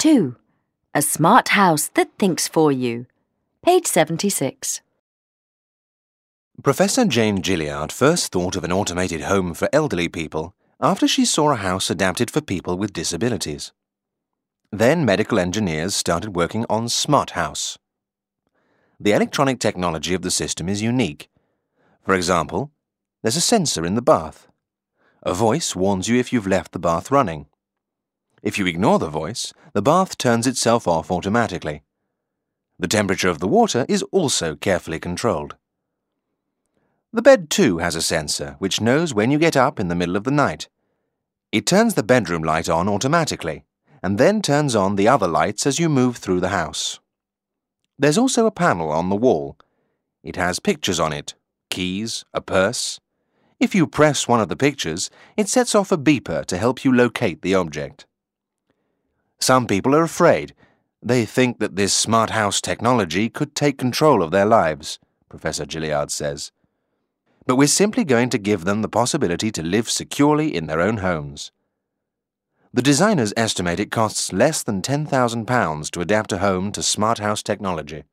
2. A smart house that thinks for you. Page 76. Professor Jane Gilliard first thought of an automated home for elderly people after she saw a house adapted for people with disabilities. Then medical engineers started working on Smart House. The electronic technology of the system is unique. For example, there's a sensor in the bath. A voice warns you if you've left the bath running. If you ignore the voice, the bath turns itself off automatically. The temperature of the water is also carefully controlled. The bed too has a sensor which knows when you get up in the middle of the night. It turns the bedroom light on automatically and then turns on the other lights as you move through the house. There's also a panel on the wall. It has pictures on it, keys, a purse. If you press one of the pictures, it sets off a beeper to help you locate the object. Some people are afraid. They think that this smart house technology could take control of their lives, Professor Gilliard says. But we're simply going to give them the possibility to live securely in their own homes. The designers estimate it costs less than £10,000 to adapt a home to smart house technology.